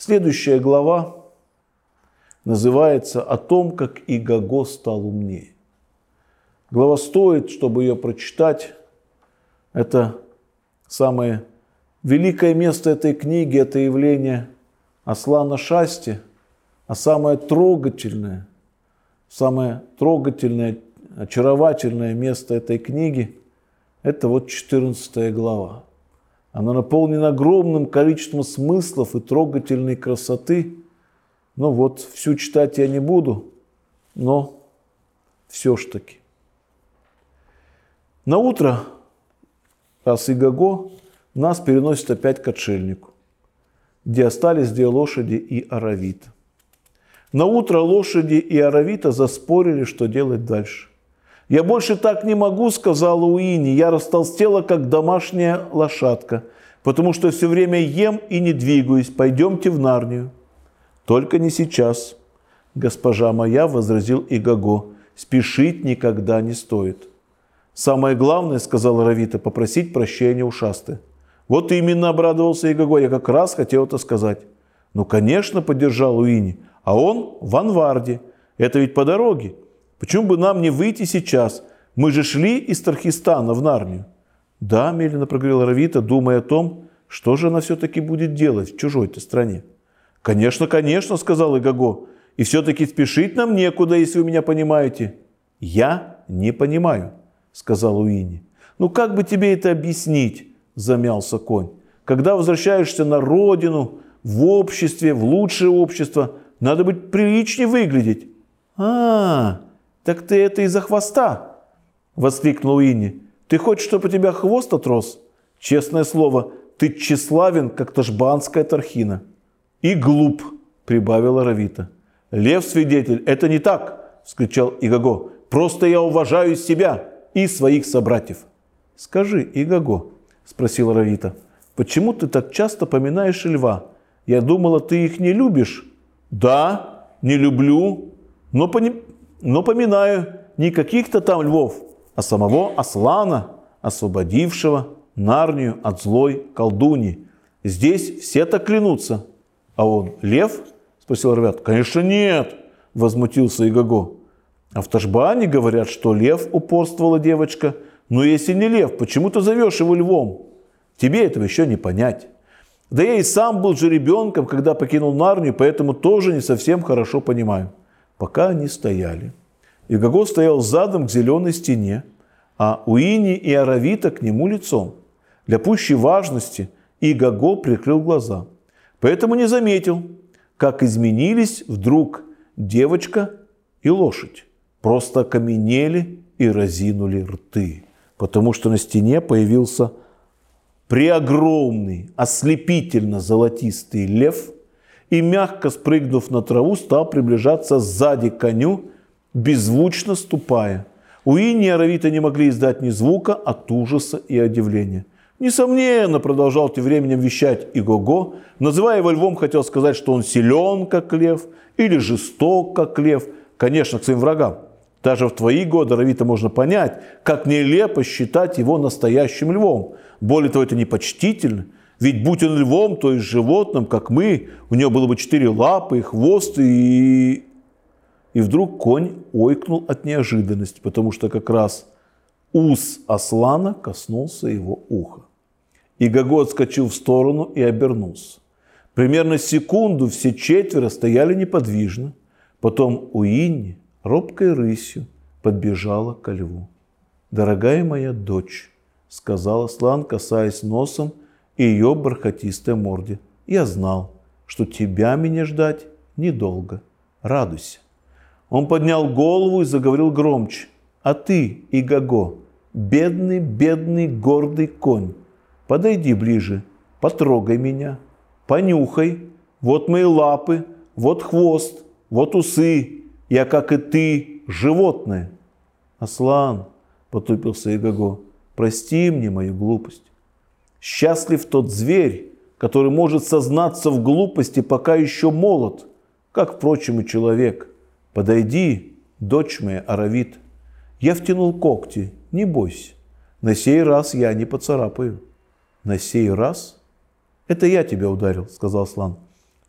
Следующая глава называется «О том, как Игого стал умнее». Глава стоит, чтобы ее прочитать. Это самое великое место этой книги – это явление Аслана Шасти, а самое трогательное, очаровательное место этой книги – это вот 14 глава. Она наполнена огромным количеством смыслов и трогательной красоты. Но вот всю читать я не буду, но все ж таки. На утро, раз Игого, нас переносит опять к отшельнику, где остались две лошади и Аравита. На утро лошади и Аравита заспорили, что делать дальше. «Я больше так не могу», — сказала Уини, — «я растолстела, как домашняя лошадка, потому что все время ем и не двигаюсь, пойдемте в Нарнию». «Только не сейчас, госпожа моя», — возразил Игого, — «спешить никогда не стоит». «Самое главное, — сказал Аравита, — попросить прощения у Шасты». «Вот именно», — обрадовался Игого, — «я как раз хотел это сказать». «Ну, конечно», — поддержал Уини, — «а он в Анварде, это ведь по дороге. Почему бы нам не выйти сейчас? Мы же шли из Тархистана в Нарнию». «Да», — медленно проговорил Аравита, думая о том, что же она все-таки будет делать в чужой-то стране. «Конечно, конечно», — сказал Игого, — «и все-таки спешить нам некуда, если вы меня понимаете». «Я не понимаю», — сказал Уини. «Ну как бы тебе это объяснить?» — замялся конь. «Когда возвращаешься на родину, в обществе, в лучшее общество, надо быть приличнее выглядеть». Так ты это из-за хвоста?» — воскликнул Уини. «Ты хочешь, чтобы у тебя хвост отрос? Честное слово, ты тщеславен, как ташбанская тархина». «И глуп», — прибавил Аравита. «Лев свидетель, это не так», — вскричал Игого. «Просто я уважаю себя и своих собратьев». «Скажи, Игого», — спросил Аравита, — «почему ты так часто поминаешь льва? Я думала, ты их не любишь». «Да, не люблю, но поминаю не каких-то там львов, а самого Аслана, освободившего Нарнию от злой колдуньи. Здесь все так клянутся». «А он лев?» — спросил Аравит. «Конечно нет», — возмутился Игого. «А в Ташбане говорят, что лев», — упорствовала девочка. «Но если не лев, почему ты зовешь его львом? Тебе этого еще не понять. Да я и сам был же ребенком, когда покинул Нарнию, поэтому тоже не совсем хорошо понимаю». Пока они стояли, Игого стоял задом к зеленой стене, а Уини и Аравита к нему лицом. Для пущей важности Игого прикрыл глаза, поэтому не заметил, как изменились вдруг девочка и лошадь. Просто окаменели и разинули рты, потому что на стене появился преогромный, ослепительно-золотистый лев и, мягко спрыгнув на траву, стал приближаться сзади к коню, беззвучно ступая. Уини и Аравита не могли издать ни звука от ужаса и удивления. «Несомненно, — продолжал тем временем вещать Игого, — называя его львом, хотел сказать, что он силен, как лев, или жесток, как лев, конечно, к своим врагам. Даже в твои годы, Аравита, можно понять, как нелепо считать его настоящим львом. Более того, это непочтительно. Ведь будь он львом, то есть животным, как мы, у него было бы 4 лапы, хвост и вдруг конь ойкнул от неожиданности, потому что как раз ус Аслана коснулся его уха. Игого отскочил в сторону и обернулся. Примерно секунду все 4 стояли неподвижно. Потом Уини робкой рысью подбежала ко льву. «Дорогая моя дочь», — сказал Аслан, касаясь носом и ее бархатистой морде, — «я знал, что тебя мне ждать недолго. Радуйся». Он поднял голову и заговорил громче. «А ты, Игого, бедный, бедный, гордый конь, подойди ближе, потрогай меня, понюхай. Вот мои лапы, вот хвост, вот усы. Я, как и ты, животное». «Аслан», — потупился Игого, — «прости мне мою глупость. Счастлив тот зверь, который может сознаться в глупости, пока еще молод, как, впрочем, и человек. Подойди, дочь моя, Аравит. Я втянул когти, не бойся. На сей раз я не поцарапаю». «На сей раз? Это я тебя ударил», — сказал Аслан.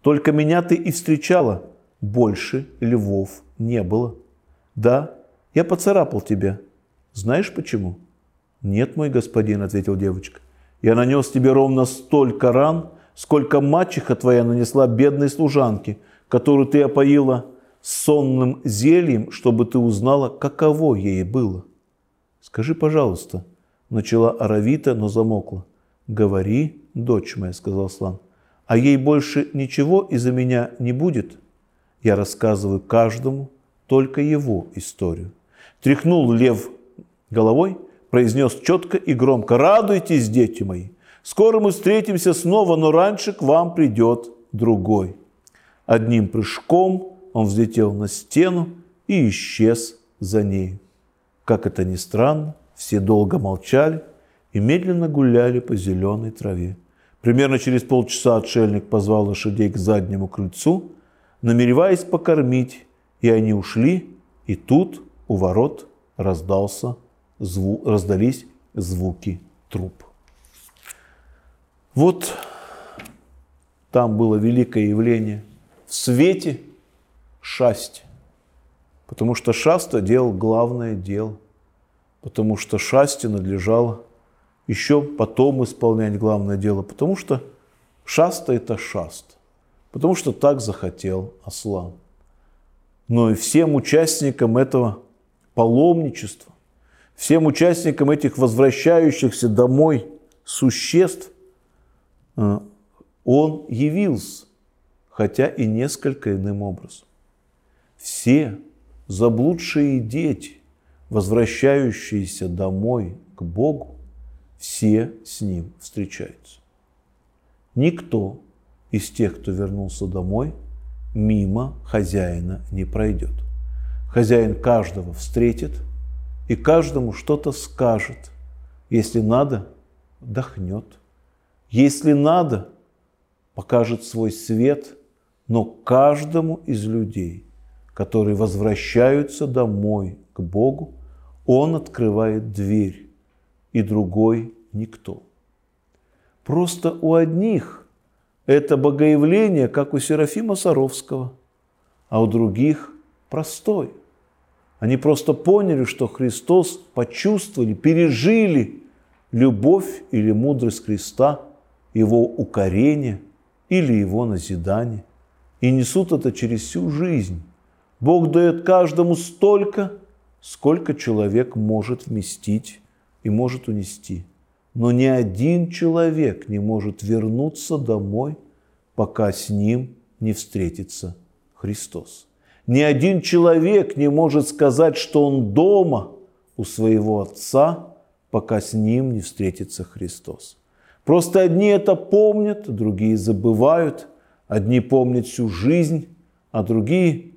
Только меня ты и встречала, больше львов не было. Да, я поцарапал тебя. Знаешь почему? Нет, мой господин, ответила девочка. Я нанес тебе ровно столько ран, сколько мачеха твоя нанесла бедной служанке, которую ты опоила сонным зельем, чтобы ты узнала, каково ей было. Скажи, пожалуйста, начала Аравита, но замолкла. Говори, дочь моя, сказал Аслан. А ей больше ничего из-за меня не будет? Я рассказываю каждому только его историю. Тряхнул лев головой, произнес четко и громко: радуйтесь, дети мои, скоро мы встретимся снова, но раньше к вам придет другой. Одним прыжком он взлетел на стену и исчез за ней. Как это ни странно, все долго молчали и медленно гуляли по зеленой траве. Примерно через полчаса отшельник позвал лошадей к заднему крыльцу, намереваясь покормить, и они ушли, и тут у ворот раздались звуки труп. Вот там было великое явление в свете шасти, потому что шаста делал главное дело, потому что шасте надлежало еще потом исполнять главное дело, потому что шаста – это шаста, потому что так захотел Аслан. Но и всем участникам этого паломничества, всем участникам этих возвращающихся домой существ он явился, хотя и несколько иным образом. Все заблудшие дети, возвращающиеся домой к Богу, все с ним встречаются. Никто из тех, кто вернулся домой, мимо хозяина не пройдет. Хозяин каждого встретит и каждому что-то скажет. Если надо, вдохнет. Если надо, покажет свой свет, но каждому из людей, которые возвращаются домой к Богу, он открывает дверь, и другой никто. Просто у одних это богоявление, как у Серафима Саровского, а у других простой. Они просто поняли, что Христос, почувствовали, пережили любовь или мудрость Христа, Его укорение или Его назидание, и несут это через всю жизнь. Бог дает каждому столько, сколько человек может вместить и может унести. Но ни один человек не может вернуться домой, пока с ним не встретится Христос. Ни один человек не может сказать, что он дома у своего Отца, пока с ним не встретится Христос. Просто одни это помнят, другие забывают. Одни помнят всю жизнь, а другие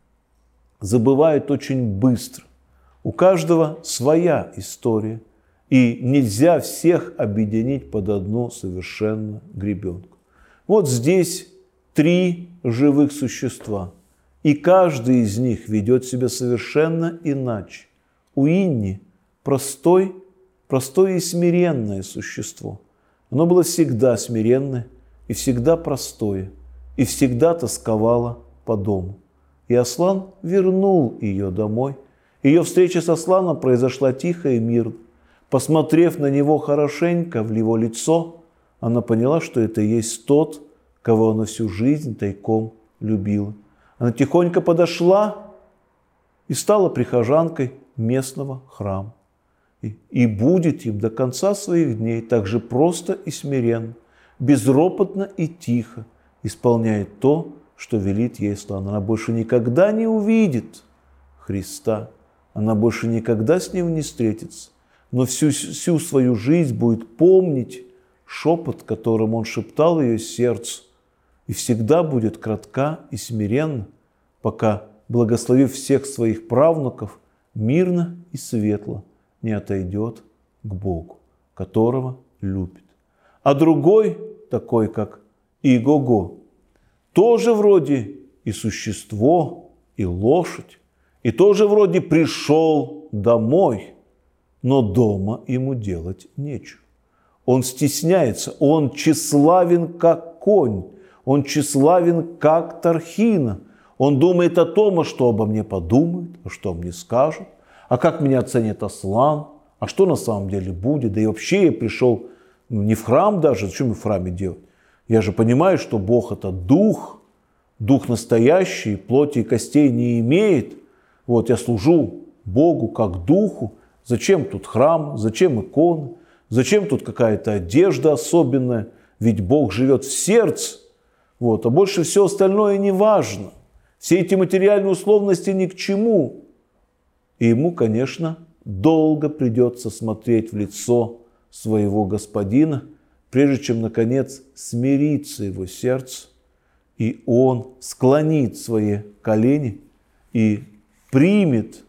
забывают очень быстро. У каждого своя история. И нельзя всех объединить под одну совершенно гребенку. Вот здесь 3 живых существа. И каждый из них ведет себя совершенно иначе. У Инни простое и смиренное существо. Оно было всегда смиренное и всегда простое, и всегда тосковало по дому. И Аслан вернул ее домой. Ее встреча с Асланом произошла тихо и мирно. Посмотрев на него хорошенько, в его лицо, она поняла, что это и есть тот, кого она всю жизнь тайком любила. Она тихонько подошла и стала прихожанкой местного храма. И будет им до конца своих дней так же просто и смиренно, безропотно и тихо исполняет то, что велит ей Аслан. Она больше никогда не увидит Христа, она больше никогда с ним не встретится. Но всю свою жизнь будет помнить шепот, которым он шептал ее сердцу, и всегда будет кратка и смиренна, пока, благословив всех своих правнуков, мирно и светло не отойдет к Богу, которого любит. А другой, такой как Игого, тоже вроде и существо, и лошадь, и тоже вроде пришел домой, но дома ему делать нечего. Он стесняется, он тщеславен, как конь. Он тщеславен, как Тархина. Он думает о том, а что обо мне подумают, а что мне скажут, а как меня оценит Аслан, а что на самом деле будет. Да и вообще я пришел не в храм даже, зачем мне в храме делать? Я же понимаю, что Бог это дух, дух настоящий, плоти и костей не имеет. Вот я служу Богу как духу. Зачем тут храм, зачем иконы, зачем тут какая-то одежда особенная? Ведь Бог живет в сердце. Вот, а больше все остальное не важно. Все эти материальные условности ни к чему. И ему, конечно, долго придется смотреть в лицо своего господина, прежде чем, наконец, смирится его сердце, и он склонит свои колени и примет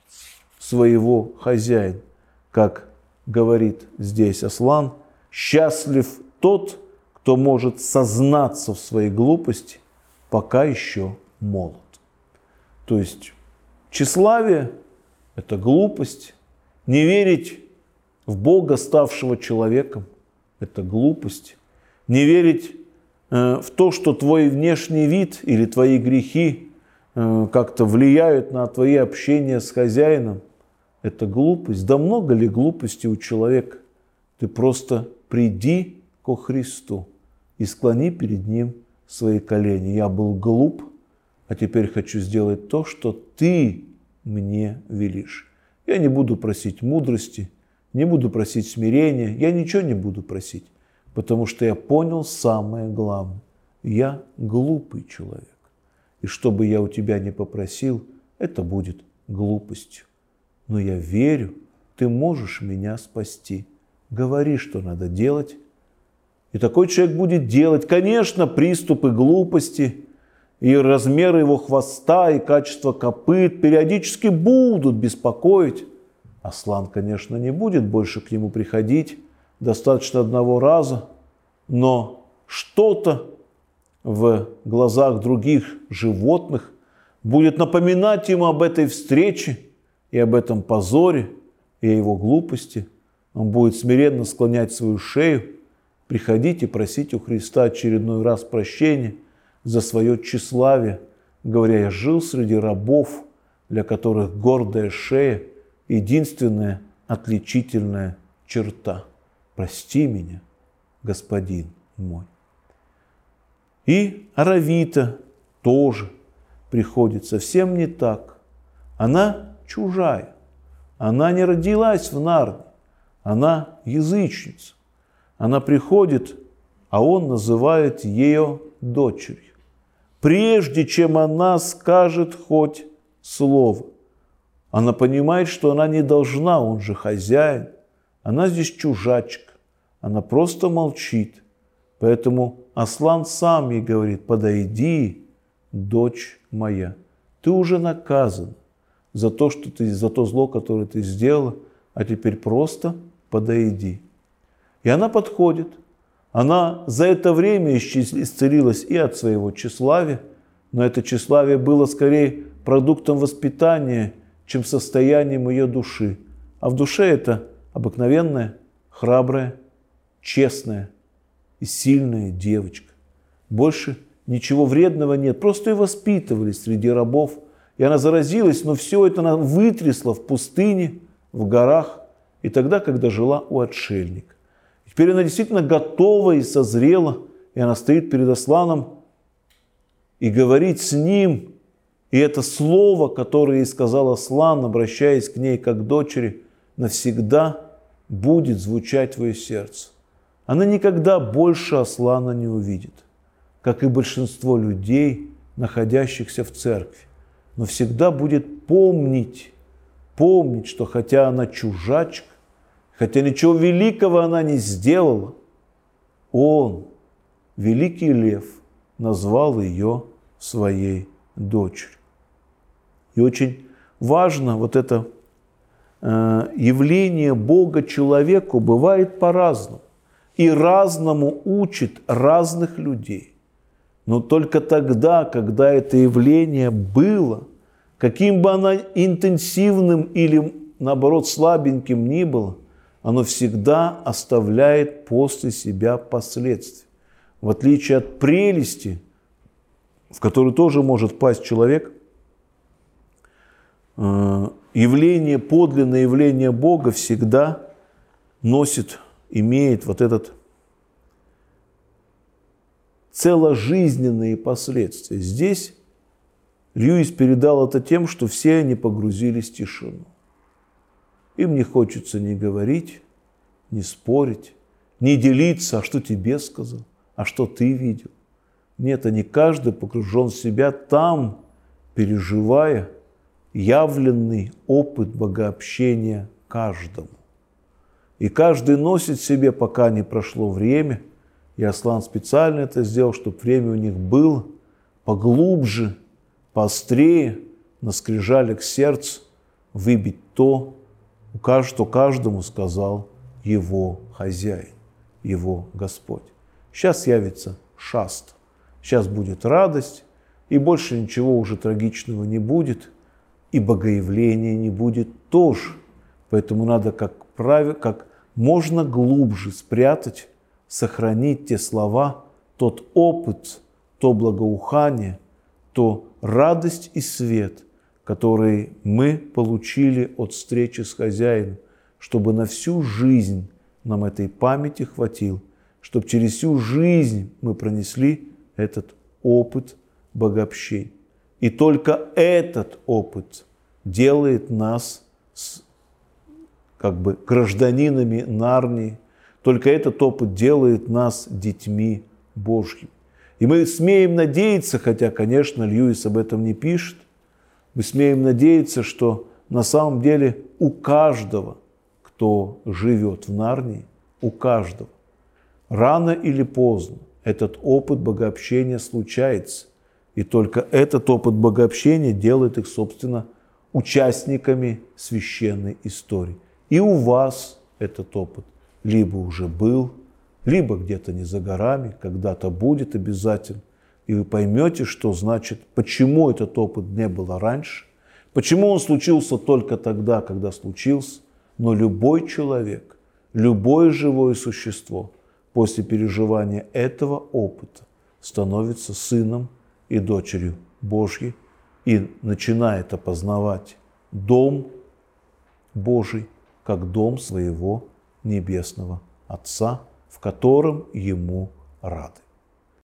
своего хозяина. Как говорит здесь Аслан, счастлив тот, кто может сознаться в своей глупости, пока еще молод. То есть тщеславие – это глупость. Не верить в Бога, ставшего человеком – это глупость. Не верить в то, что твой внешний вид или твои грехи как-то влияют на твои общения с хозяином – это глупость. Да много ли глупости у человека? Ты просто приди ко Христу и склони перед Ним свои колени. Я был глуп, а теперь хочу сделать то, что Ты мне велишь. Я не буду просить мудрости, не буду просить смирения, я ничего не буду просить, потому что я понял самое главное. Я глупый человек. И что бы я у тебя не попросил, это будет глупостью. Но я верю, ты можешь меня спасти. Говори, что надо делать. И такой человек будет делать. Конечно, приступы глупости и размеры его хвоста, и качество копыт периодически будут беспокоить. Аслан, конечно, не будет больше к нему приходить. Достаточно одного раза. Но что-то в глазах других животных будет напоминать ему об этой встрече и об этом позоре, и о его глупости. Он будет смиренно склонять свою шею, приходить и просить у Христа очередной раз прощения за свое тщеславие, говоря: я жил среди рабов, для которых гордая шея – единственная отличительная черта. Прости меня, Господин мой. И Аравита тоже приходит совсем не так. Она чужая. Она не родилась в Нарне. Она язычница. Она приходит, а он называет ее дочерью. Прежде чем она скажет хоть слово, она понимает, что она не должна, он же хозяин. Она здесь чужачка. Она просто молчит. Поэтому Аслан сам ей говорит: подойди, дочь моя, ты уже наказана за то, за то зло, которое ты сделала, а теперь просто подойди. И она подходит. Она за это время исцелилась и от своего тщеславия, но это тщеславие было скорее продуктом воспитания, чем состоянием ее души. А в душе это обыкновенная, храбрая, честная и сильная девочка. Больше ничего вредного нет. Просто ее воспитывали среди рабов. И она заразилась, но все это она вытрясла в пустыне, в горах, и тогда, когда жила у отшельника. Теперь она действительно готова и созрела, и она стоит перед Асланом и говорит с ним. И это слово, которое ей сказал Аслан, обращаясь к ней как к дочери, навсегда будет звучать в ее сердце. Она никогда больше Аслана не увидит, как и большинство людей, находящихся в церкви. Но всегда будет помнить, что хотя она чужачка, хотя ничего великого она не сделала, он, великий лев, назвал ее своей дочерью. И очень важно вот это явление Бога человеку бывает по-разному. И разному учит разных людей. Но только тогда, когда это явление было, каким бы оно интенсивным или, наоборот, слабеньким ни было, оно всегда оставляет после себя последствия. в отличие от прелести, в которую тоже может пасть человек, явление, подлинное явление Бога всегда имеет вот этот целожизненные последствия. Здесь Льюис передал это тем, что все они погрузились в тишину. Им не хочется ни говорить, ни спорить, ни делиться, а что тебе сказал, а что ты видел. Нет, они каждый погружен в себя там, переживая явленный опыт богообщения каждому. И каждый носит в себе, пока не прошло время. И Аслан специально это сделал, чтобы время у них было поглубже, поострее, на скрижалях сердца выбить то, что каждому сказал его хозяин, его Господь. Сейчас явится шаста, сейчас будет радость, и больше ничего уже трагичного не будет, и богоявления не будет тоже. Поэтому надо как можно глубже спрятать, сохранить те слова, тот опыт, то благоухание, то радость и свет, который мы получили от встречи с хозяином, чтобы на всю жизнь нам этой памяти хватило, чтобы через всю жизнь мы пронесли этот опыт богообщения. И только этот опыт делает нас гражданинами Нарнии. Только этот опыт делает нас детьми Божьими. И мы смеем надеяться, хотя, конечно, Льюис об этом не пишет, мы смеем надеяться, что на самом деле у каждого, кто живет в Нарнии, у каждого, рано или поздно этот опыт богообщения случается. И только этот опыт богообщения делает их, собственно, участниками священной истории. И у вас этот опыт либо уже был, либо где-то не за горами, когда-то будет обязательно. И вы поймете, что значит, почему этот опыт не было раньше, почему он случился только тогда, когда случился. Но любой человек, любое живое существо после переживания этого опыта становится сыном и дочерью Божьей и начинает опознавать дом Божий как дом своего небесного Отца, в котором ему рады.